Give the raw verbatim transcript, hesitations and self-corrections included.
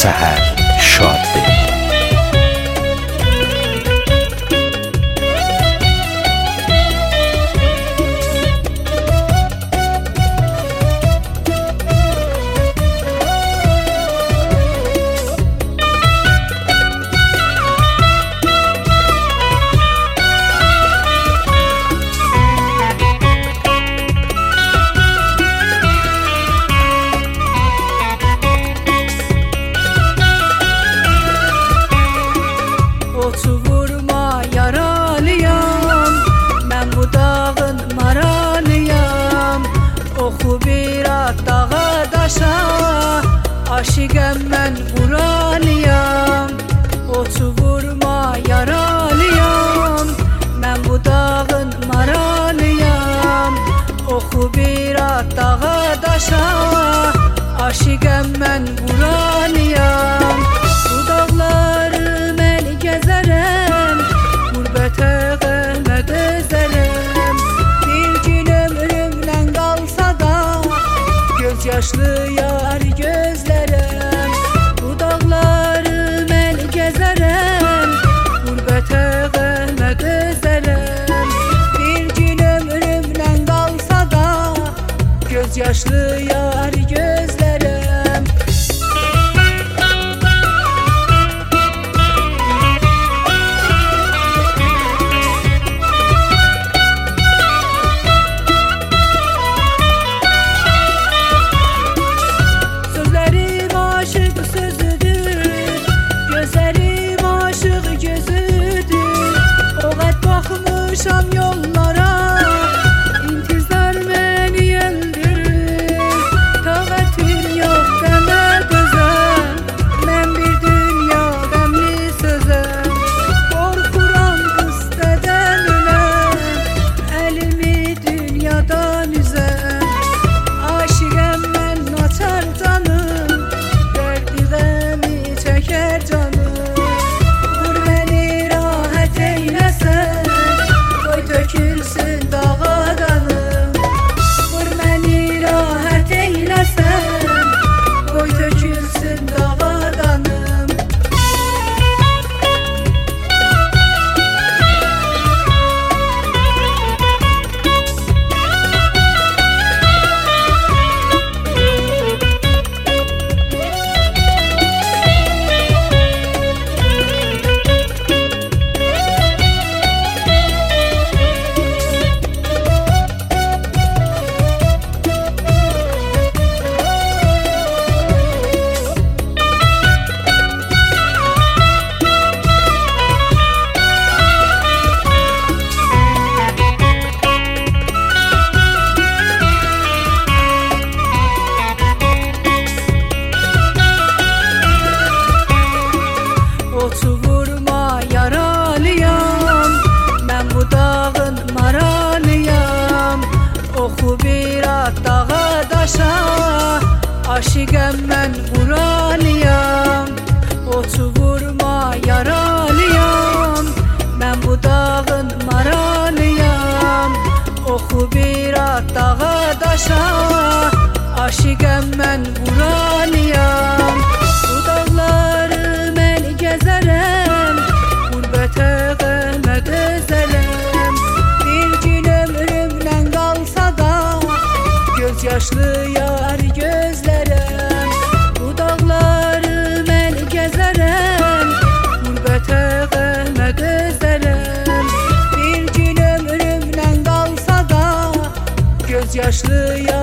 səhər şaddır. Aşıqəm mən buralıyam, otu vurma yaralıyam. Mən bu dağın maralıyam, oxu bir at dağa daşa. Aşıqəm mən buralıyam, bu dağları mən gəzərəm, qurbətə qəmə dözərəm. Bir gün ömrümlə qalsa da, göz yaşlı yar gözlərəm. Bu dağları mən gəzərəm, qurbətə qəmə dözərəm. Bir gün ömrümlə qalsa da, göz yaşlı yar gözlərəm. Baxmışam yollara, intizar məni öldürür. Taqətim yox qəmə dözəm, mən bir dünya qəmli sözəm. Qorxuram qıstədən öləm, əlimi dünyadan üzəm. Aşiqəm mən naçar canım, dərdi qəmi çəkər canım. Vur məni rahat eyləsən, tökülsün dağa qanım. Vur məni rahat eyləsən, qoy tökülsün dağa qanım. Otu vurma yaralıyam, mən bu dağın maralıyam. Oxu bir at dağa daşa, aşiqəm mən buralıyam. Otu vurma yaralıyam, mən bu dağın maralıyam. Oxu bir at dağa daşa, aşiqəm mən buralıyam. Bu dağları mən gəzərəm, qurbətə qəmə dözərəm. Bir gün ömrümlə qalsa da, göz yaşlı yar gözlərəm. Bu dağları mən gəzərəm, qurbətə qəmə dözərəm. Bir gün ömrümlə qalsa da, göz yaşlı yar